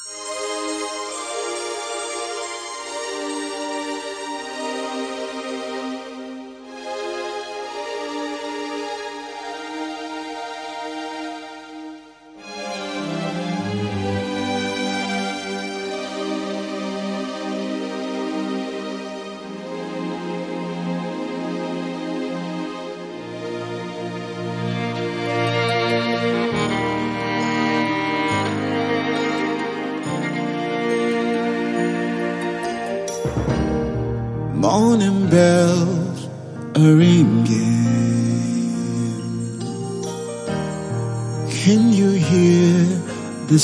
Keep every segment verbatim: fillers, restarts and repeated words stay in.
Morning bells are ringing. Can you hear the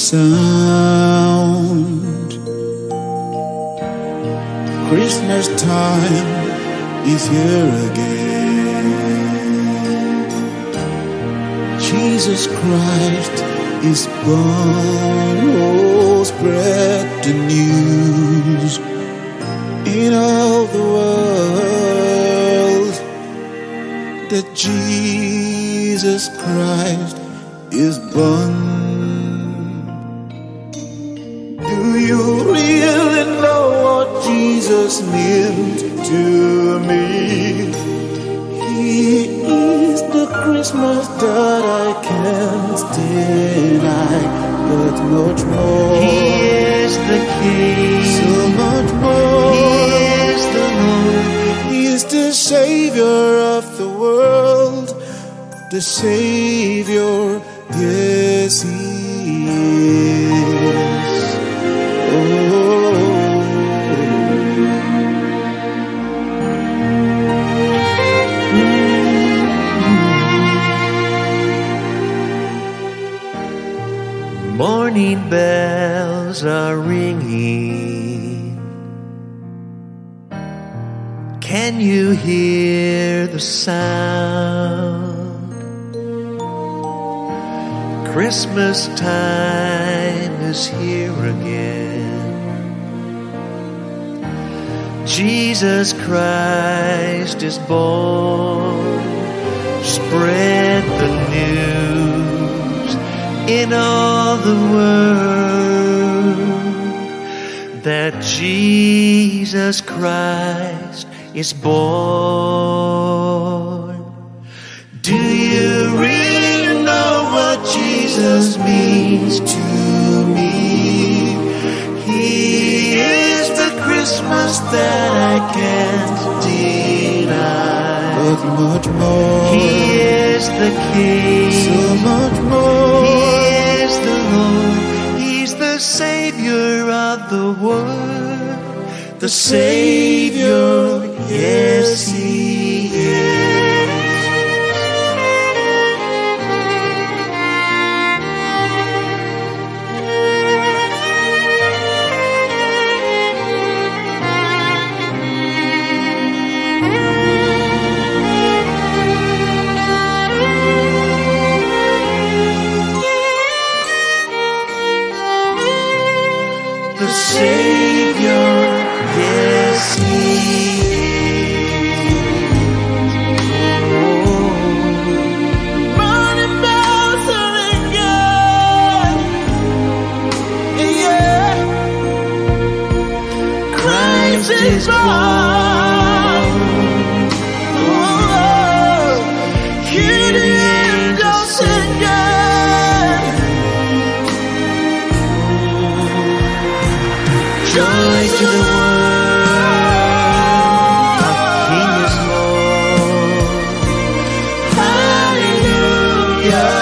sound? Christmas time is here again. Jesus Christ is born. Oh, spread the news in all the world that Jesus Christ is born. Do you really know what Jesus meant to me? He is the Christmas that I can't deny, but much more. He is the King, so much more. He is the Savior of the world, the Savior, yes, He is. Oh. Morning bells are ringing. Can you hear the sound? Christmas time is here again. Jesus Christ is born. Spread the news in all the world that Jesus Christ is born. Do you really know what Jesus means to me? He is the Christmas that I can't deny, but much more. He is the King, so much more. He is the Lord. He's the Savior of the world, the Savior, yes, He is. The Savior, yes, He is. Oh. Morning bells are ringing, yeah. Christ is born. Oh, hear the angels singing. Joy to the world, our King is Lord. Hallelujah.